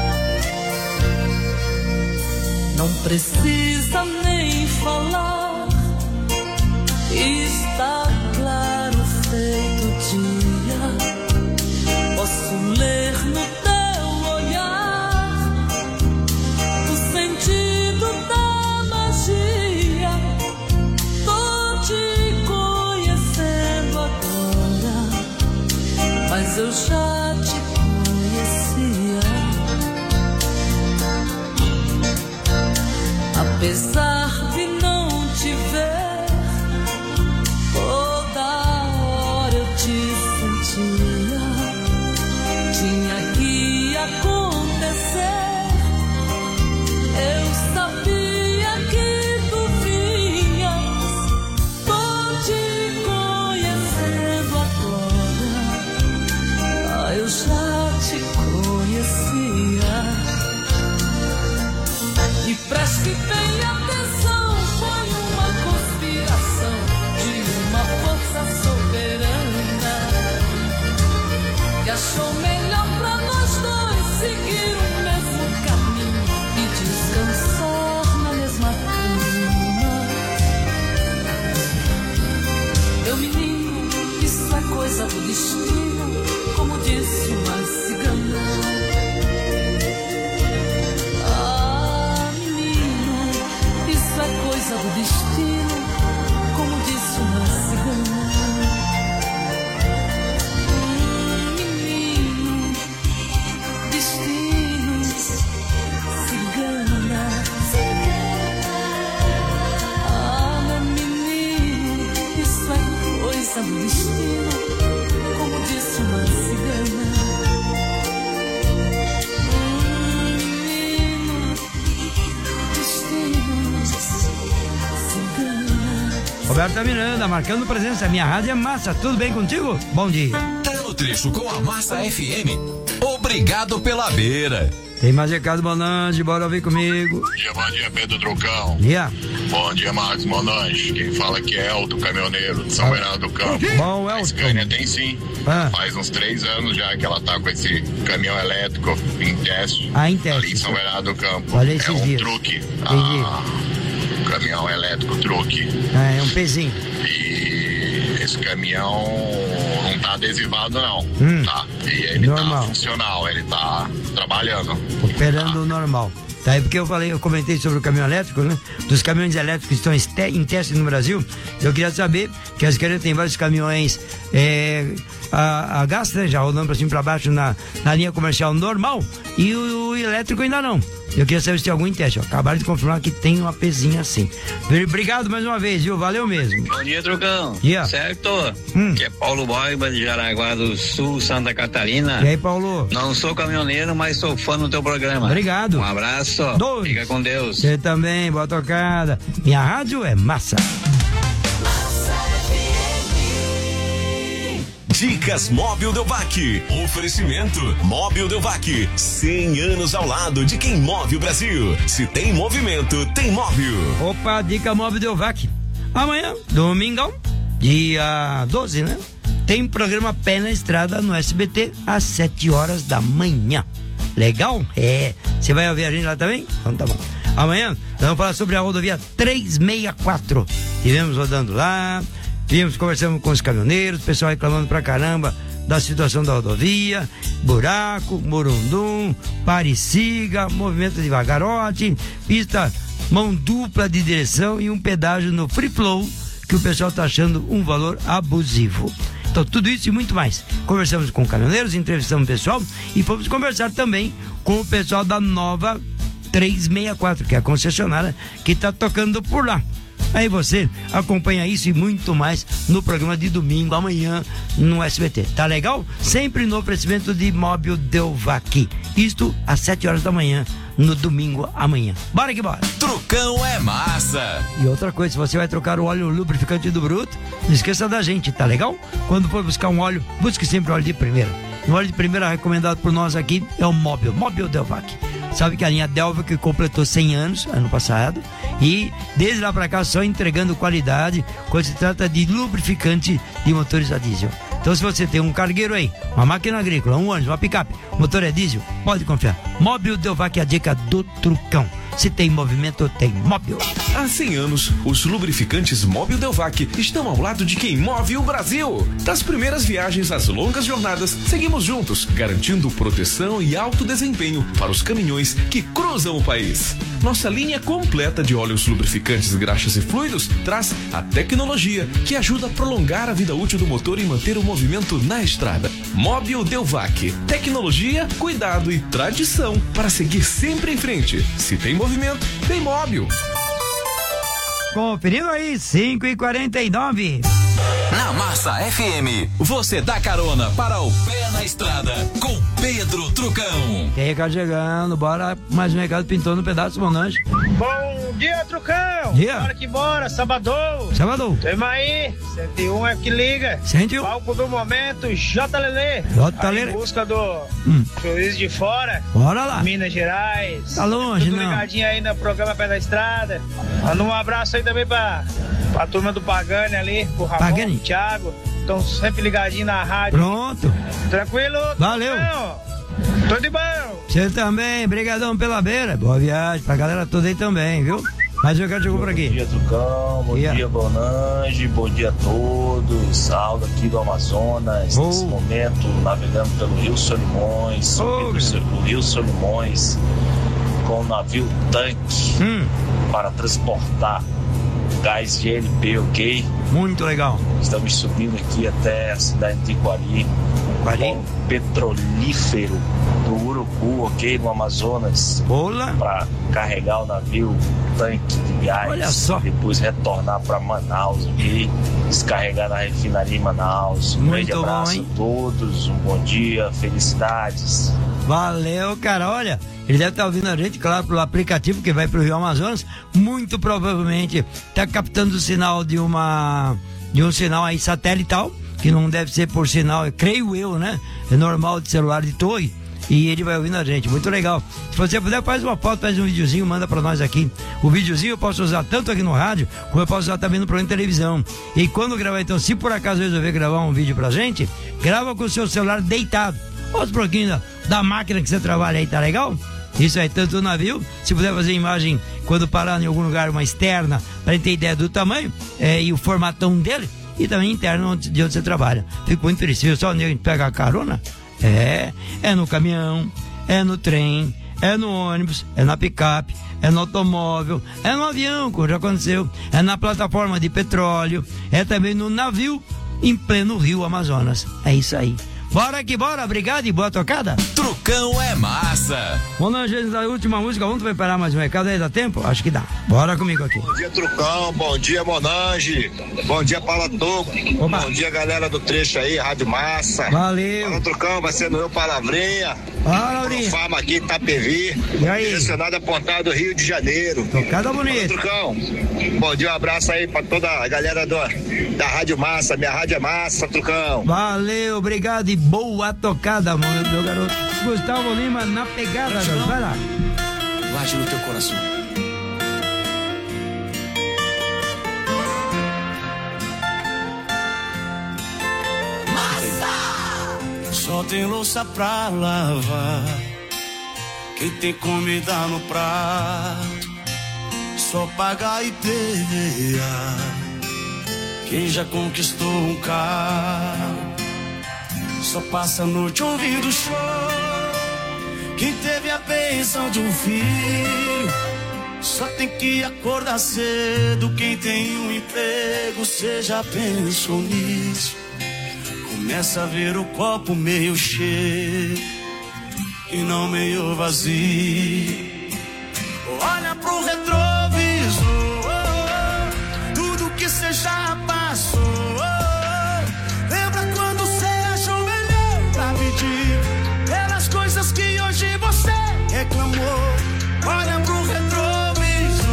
Não precisa nem falar, está claro feito dia. Posso ler no teu olhar o sentido da magia. Tô te conhecendo agora, mas eu já te conhecia. Apesar de não te ver, toda hora eu te sentia. Tinha que acontecer, eu sabia que tu vinhas. Tô te conhecendo agora, eu já te conhecia. E preste bem atenção, foi uma conspiração de uma força soberana que achou melhor pra nós dois seguir o mesmo caminho e descansar na mesma cama. Meu menino, isso é coisa do destino, como disse uma cigana. Ah, menino, isso é coisa do destino, como disse uma cigana. Hum, menino, destino, cigana. Ah, meu menino, isso é coisa do destino, como disse uma cigana. Hum, menino, destino, cigana. Roberta Miranda, marcando presença. Minha rádio é massa. Tudo bem contigo? Bom dia. Tá no trecho com a Massa F M. Obrigado. Obrigado pela beira. Tem mais recado, Monange, bora ouvir comigo. Bom dia, bom dia, Pedro Trucão. Yeah. Bom dia, Marcos Monange. Quem fala aqui é Elton, caminhoneiro de São Bernardo do Campo. Bom, Elton. A Scania tem sim. Ah. Faz uns três anos já que ela tá com esse caminhão elétrico em teste. Ah, em teste. Ali em São Bernardo do Campo. Olha é esses um dias. truque. Entendi. Ah, um caminhão elétrico, truque. Ah, é um pezinho. E esse caminhão não tá adesivado não, Hum. tá? E ele Normal. tá funcional, ele tá trabalhando. Operando normal. Tá aí porque eu falei, eu comentei sobre o caminhão elétrico, né? Dos caminhões elétricos que estão este- em teste no Brasil. Eu queria saber que a Scania tem vários caminhões é, a, a gás, né? Já rodando pra cima e pra baixo na, na linha comercial normal. E o, o elétrico ainda não. Eu queria saber se tem algum em teste. Ó. Acabaram de confirmar que tem uma pezinha assim. Obrigado mais uma vez, viu? Valeu mesmo. Bom dia, Trucão. Yeah. Certo? Hum. Que é Paulo Borba de Jaraguá do Sul, Santa Catarina. E aí, Paulo? Não sou caminhoneiro, mas sou fã do teu programa. Obrigado. Um abraço. Dois. Fica com Deus. Você também, boa tocada. Minha rádio é massa. Dicas Móbil Delvac. Oferecimento Móbil Delvac. cem anos ao lado de quem move o Brasil. Se tem movimento, tem móvel. Opa, dica móvel Delvac. Amanhã, domingão, dia doze, né? Tem programa Pé na Estrada no S B T às sete horas da manhã. Legal? É. Você vai ouvir a gente lá também? Então tá bom. Amanhã nós vamos falar sobre a rodovia trezentos e sessenta e quatro. Estivemos rodando lá, estivemos conversando com os caminhoneiros, o pessoal reclamando pra caramba da situação da rodovia, buraco, morundum, pare-siga, movimento de vagarote, pista mão dupla de direção e um pedágio no free flow que o pessoal tá achando um valor abusivo. Então, tudo isso e muito mais. Conversamos com caminhoneiros, entrevistamos o pessoal e fomos conversar também com o pessoal da nova trezentos e sessenta e quatro, que é a concessionária que está tocando por lá. Aí você acompanha isso e muito mais no programa de domingo, amanhã, no S B T. Tá legal? Sempre no oferecimento de Móbil Delvac. Isto às sete horas da manhã, no domingo, amanhã. Bora que bora! Trucão é massa. E outra coisa, se você vai trocar o óleo lubrificante do Bruto, não esqueça da gente, tá legal? Quando for buscar um óleo, busque sempre óleo de primeira. O óleo de primeira recomendado por nós aqui é o Móbil, Móbil Delvac. Sabe que a linha Delva que completou cem anos ano passado e desde lá pra cá só entregando qualidade quando se trata de lubrificante de motores a diesel. Então, se você tem um cargueiro aí, uma máquina agrícola, um ônibus, uma picape, motor é diesel, pode confiar. Móbil Delvac é a dica do Trucão. Se tem movimento, tem móvel. Há cem anos, os lubrificantes Móbil Delvac estão ao lado de quem move o Brasil. Das primeiras viagens às longas jornadas, seguimos juntos, garantindo proteção e alto desempenho para os caminhões que cruzam o país. Nossa linha completa de óleos lubrificantes, graxas e fluidos traz a tecnologia que ajuda a prolongar a vida útil do motor e manter o movimento na estrada. Móbil Delvac. Tecnologia, cuidado e tradição para seguir sempre em frente. Se tem movimento, tem móvel. Conferindo aí, cinco e quarenta e nove. Na Massa F M, você dá carona para o Pé na Estrada com Pedro Trucão. Tem recado chegando, bora mais um recado pintou no pedaço, Monange. Bom dia, Trucão. Dia. Bora que bora, sabadão. Sabadão. Tamo aí, cento e um é que liga. cento e um. Palco do momento, J. Lelê. J. Aí Lelê. em busca do Hum. juiz de fora. Bora lá. Minas Gerais. Tá longe, Tudo não. ligadinho aí no programa Pé da Estrada. Manda um abraço aí também pra, pra turma do Pagani ali, pro Ramon, Pagani. pro Thiago. Estão sempre ligadinho na rádio. Pronto. Tranquilo? Valeu. Trucão? Tudo de bom. Você também, brigadão pela beira. Boa viagem pra galera toda aí também, viu? Mais um recado chegou por aqui. Bom dia, Trucão. Bom Yeah. dia, Bonange. Bom dia a todos. Saulo aqui do Amazonas. Oh. Nesse momento, navegando pelo Rio Solimões. Subindo Oh, o Rio Solimões com o navio tanque Hum. para transportar gás G L P, ok? Muito legal. Estamos subindo aqui até a cidade de Tiquari. Um petrolífero do Urucu, ok? No Amazonas. Olá. Para carregar o navio, tanque de gás. Olha só. Depois retornar para Manaus, ok? Descarregar na refinaria em Manaus. Um Muito grande bom, abraço hein? a todos. Um bom dia, felicidades. Valeu, cara. Olha, ele deve estar ouvindo a gente, claro, pelo aplicativo que vai pro Rio Amazonas. Muito provavelmente está captando o sinal de uma de um sinal aí satelital, que não deve ser por sinal, creio eu, né? É normal de celular de torre. e ele vai ouvindo a gente. Muito legal. Se você puder, faz uma foto, faz um videozinho, manda pra nós aqui. O videozinho eu posso usar tanto aqui no rádio, como eu posso usar também no programa de televisão. E quando gravar, então, se por acaso resolver gravar um vídeo pra gente, grava com o seu celular deitado. Olha um pouquinho da, da máquina que você trabalha aí, tá legal? Isso aí, tanto o navio, se puder fazer imagem quando parar em algum lugar, uma externa, pra gente ter ideia do tamanho é, e o formatão dele, e também interno de onde você trabalha. Fico muito feliz. Viu? Só onde a gente pega a carona, é, é no caminhão, é no trem, é no ônibus, é na picape, é no automóvel, é no avião, como já aconteceu, é na plataforma de petróleo, é também no navio em pleno rio Amazonas. É isso aí. Bora que bora, obrigado e boa tocada. Trucão é massa. Vamos lá, gente, da última música, vamos preparar mais um recado aí, dá tempo? Acho que dá. Bora comigo aqui. Bom dia, Trucão, bom dia, Monange, bom dia, Paula Toco, bom dia, galera do trecho aí, Rádio Massa. Valeu. Fala, Trucão, vai ser no meu Palavrinha. Fala, Laurinha. Fama aqui, Itapevi. E aí? Direcionado apontado do Rio de Janeiro. Tocada bonita. Trucão, bom dia, um abraço aí pra toda a galera do, da Rádio Massa, minha Rádio é Massa, Trucão. Valeu, obrigado e boa tocada, meu, meu garoto. Gustavo Lima na pegada, garoto. Vai lá. Guarde no teu coração. Massa! Só tem louça pra lavar, quem tem comida no prato, só pagar e pegar, quem já conquistou um carro, só passa a noite ouvindo show, quem teve a bênção de um filho, só tem que acordar cedo, quem tem um emprego, cê já pensou nisso, começa a ver o copo meio cheio e não meio vazio, olha pro retrovisor, tudo que cê já passou, lembra quando cê achou melhor pra pedir pelas coisas que hoje você reclamou, olha pro retrovisor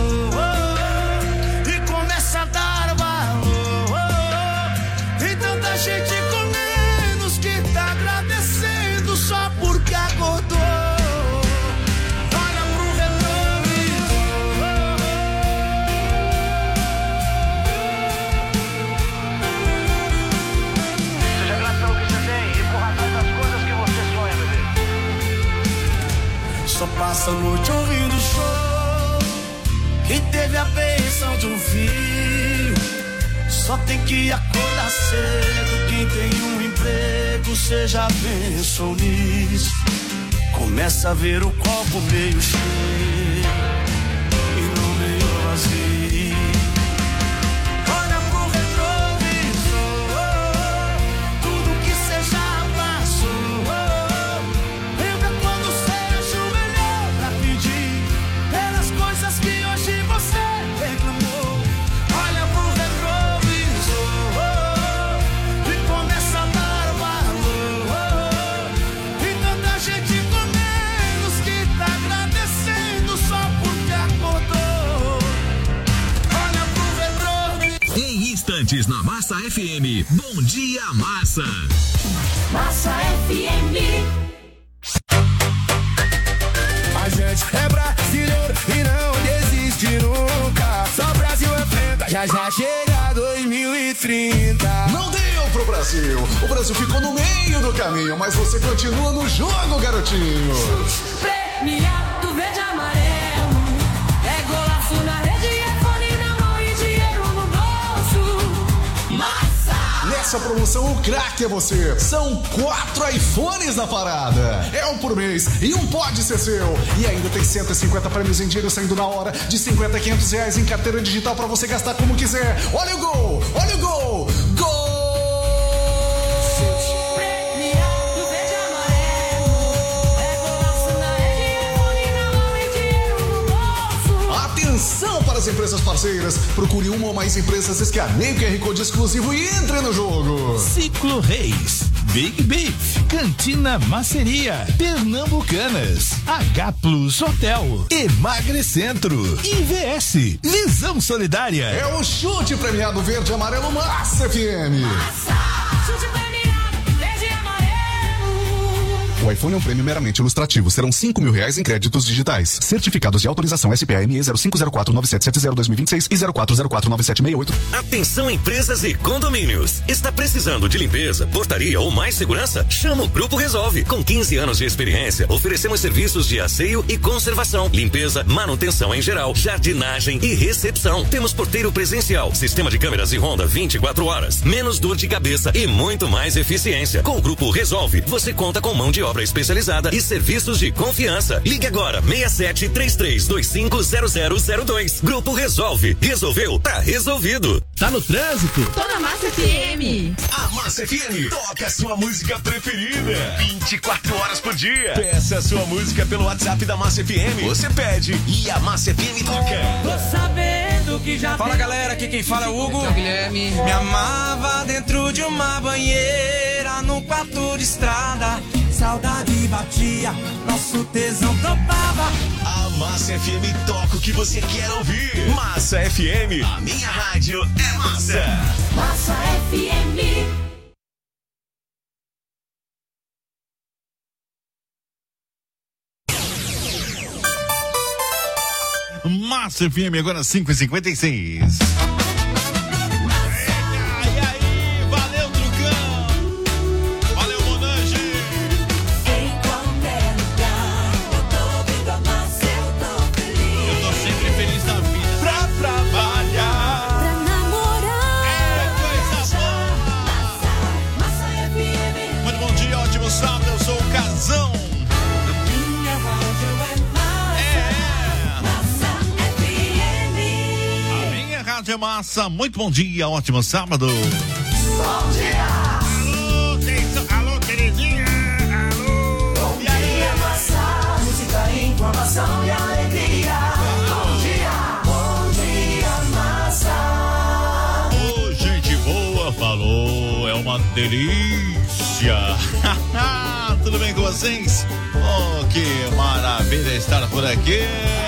e começa a dar valor, tem tanta gente com menos que tá agradecendo só porque acordou, olha pro retrovisor. Seja grato pelo que você tem e por razão das coisas que você sonha, bebê. Só passa a noite ouvindo show, quem teve a bênção de um filho, só tem que acordar cedo, quem tem um emprego, cê já pensou nisso, começa a ver o copo meio cheio e não meio vazio, olha pro retrovisor, tudo que cê já passou, lembra quando cê achou melhor pra pedir pelas coisas que hoje você reclamou, olha pro retrovisor e começa a dar valor, tem tanta gente com menos que tá agradecendo só porque acordou, olha pro retrovisor. Em instantes na Massa F M, Bom Dia Massa. Massa F M. A gente é brasileiro e não desiste nunca. Só o Brasil enfrenta, já já chega dois mil e trinta. Não deu pro Brasil. O Brasil ficou no meio do caminho, mas você continua no jogo, garotinho. Premiado verde e amarelo, é golaço na rede, é fone na mão e dinheiro no bolso. Massa! Nessa promoção, o craque é você. São quatro iPhones na parada. É um por mês e um pode ser seu. E ainda tem cento e cinquenta prêmios em dinheiro saindo na hora, de cinquenta a quinhentos reais em carteira digital pra você gastar como quiser. Olha o gol! Olha o gol! Gol! Atenção para as empresas parceiras. Procure uma ou mais empresas, escaneie o Q R Code exclusivo e entre no jogo. Ciclo Reis, Big Beef, Cantina Maceria, Pernambucanas, H Plus Hotel, Emagrecentro, I V S, Visão Solidária. É o chute premiado verde e amarelo Massa F M. Massa! Chute premiado verde e amarelo. O iPhone é um prêmio meramente ilustrativo. Serão cinco mil reais em créditos digitais. Certificados de autorização S P A M E zero cinco zero quatro nove sete sete zero dois mil e vinte e seis e zero quatro zero quatro nove sete seis oito. Atenção empresas e condomínios. Está precisando de limpeza, portaria ou mais segurança? Chama o Grupo Resolve. Com quinze anos de experiência, oferecemos serviços de asseio e conservação, limpeza, manutenção em geral, jardinagem e recepção. Temos porteiro presencial, sistema de câmeras e ronda vinte e quatro horas, menos dor de cabeça e muito mais eficiência. Com o Grupo Resolve, você conta com mão de obra especializada e serviços de confiança. Ligue agora seis sete três três dois cinco zero zero zero dois. Grupo Resolve. Resolveu? Tá resolvido. Tá no trânsito? Tô na Massa F M. A Massa F M toca a sua música preferida vinte e quatro horas por dia. Peça a sua música pelo WhatsApp da Massa F M. Você pede e a Massa F M toca. Tô sabendo que já. Fala galera, aqui quem fala é o Hugo. Então, Guilherme. Me amava dentro de uma banheira, num quarto de estrada. Saudade batia, nosso tesão topava. A Massa F M toca o que você quer ouvir. Massa F M, a minha rádio é massa. Massa F M. Massa F M, agora cinco e cinquenta e seis. É massa, muito bom dia, ótimo sábado. Bom dia. Alô, Terezinha. Alô, Terezinha. Alô. Bom dia, massa, música, informação e alegria. Bom dia, bom dia, massa. Ô, oh, gente boa, falou, é uma delícia. Tudo bem com vocês? Oh, que maravilha estar por aqui.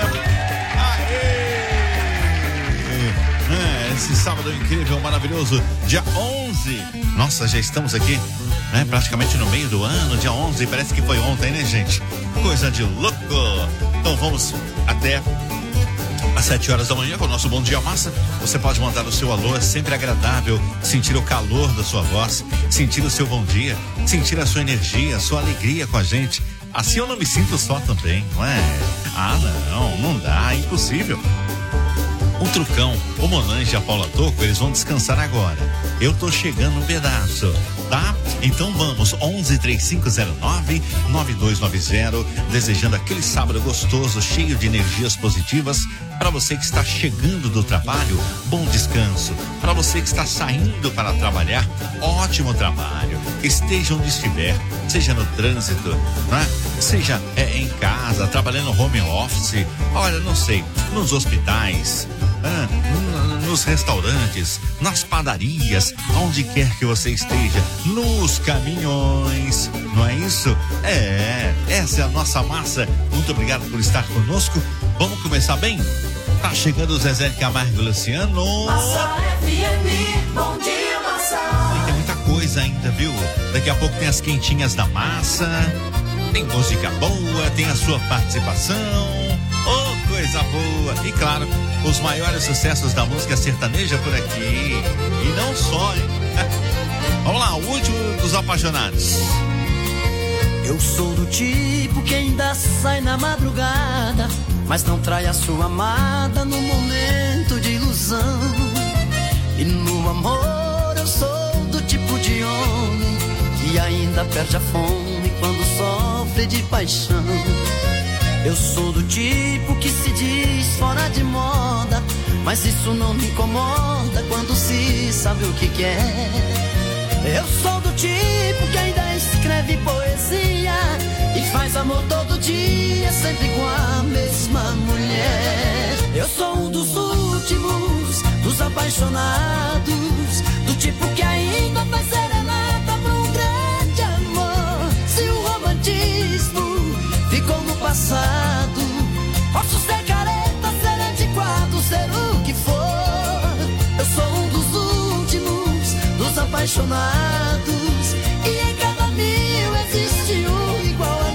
Esse sábado incrível, maravilhoso, dia onze. Nossa, já estamos aqui, né? Praticamente no meio do ano, dia onze. Parece que foi ontem, né, gente? Coisa de louco. Então vamos até às sete horas da manhã com o nosso Bom Dia Massa. Você pode mandar o seu alô, é sempre agradável sentir o calor da sua voz, sentir o seu bom dia, sentir a sua energia, a sua alegria com a gente. Assim eu não me sinto só também, não é? Ah, não, não dá, é impossível. O Trucão, o Monange e a Paula Toco, eles vão descansar agora. Eu tô chegando no pedaço, tá? Então vamos, onze três cinco zero nove nove dois nove zero, desejando aquele sábado gostoso, cheio de energias positivas. Para você que está chegando do trabalho, bom descanso. Para você que está saindo para trabalhar, ótimo trabalho. Esteja onde estiver, seja no trânsito, né? Seja é, em casa, trabalhando home office, olha, não sei, nos hospitais, ah, nos restaurantes, nas padarias, onde quer que você esteja, nos caminhões, não é isso? É, essa é a nossa massa. Muito obrigado por estar conosco. Vamos começar bem? Tá chegando o Zezé de Camargo e Luciano. Massa F M, bom dia, massa. E tem muita coisa ainda, viu? Daqui a pouco tem as quentinhas da massa, tem música boa, tem a sua participação. Oh, coisa boa! E claro, os maiores sucessos da música sertaneja por aqui. E não só, hein? Vamos lá, o último dos apaixonados. Eu sou do tipo que ainda sai na madrugada, mas não trai a sua amada no momento de ilusão. E no amor eu sou do tipo de homem que ainda perde a fome quando sofre de paixão. Eu sou do tipo que se diz fora de moda, mas isso não me incomoda quando se sabe o que quer. Eu sou do tipo que ainda escreve poesia e faz amor todo dia, sempre com a mesma mulher. Eu sou um dos últimos, dos apaixonados, do tipo que ainda faz serenata pra um grande amor. Se o romantismo ficou no passado, posso ser careta, ser antiquado, ser o que for. Eu sou um dos últimos, dos apaixonados, e em cada mil existe um igual a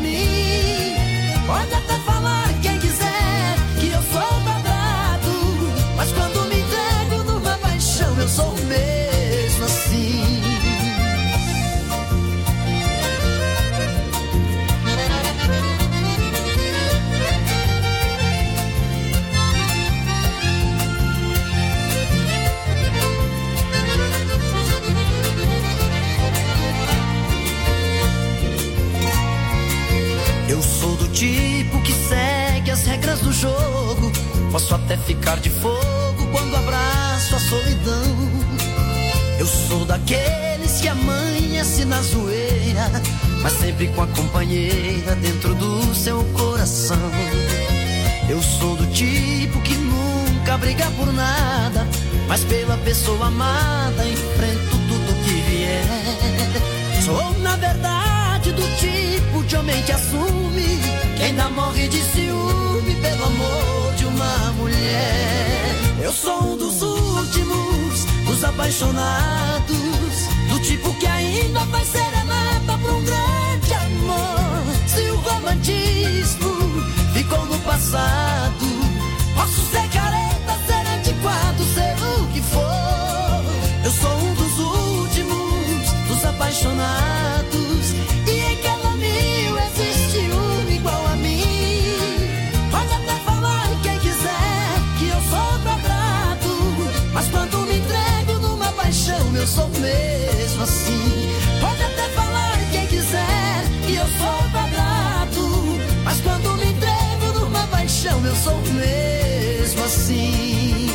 do tipo que segue as regras do jogo. Posso até ficar de fogo quando abraço a solidão. Eu sou daqueles que amanhece na zoeira, mas sempre com a companheira dentro do seu coração. Eu sou do tipo que nunca briga por nada, mas pela pessoa amada enfrento tudo que vier. Sou na verdade do tipo de homem que assume, que ainda morre de ciúme pelo amor de uma mulher. Eu sou um dos últimos, dos apaixonados, do tipo que ainda faz serenata pra um grande amor. Se o romantismo ficou no passado, posso ser careta, ser antiquado, ser o que for. Eu sou um dos últimos, dos apaixonados, e em cada mil existe um igual a mim. Pode até falar quem quiser que eu sou quadrado, mas quando me entrego numa paixão eu sou mesmo assim. Pode até falar quem quiser que eu sou quadrado, mas quando me entrego numa paixão eu sou mesmo assim.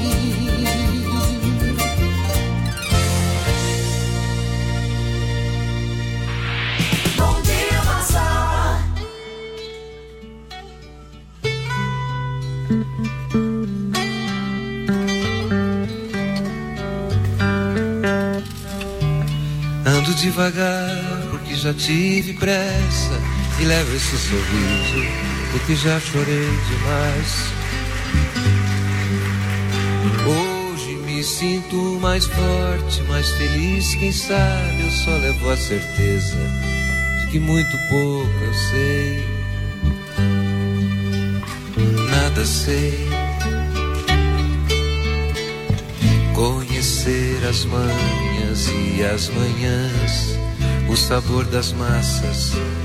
Bom dia, Massa. Ando devagar porque já tive pressa, e levo esse sorriso porque já chorei demais. Hoje me sinto mais forte, mais feliz, quem sabe eu só levo a certeza de que muito pouco eu sei. Nada sei. Conhecer as manhas e as manhãs, o sabor das massas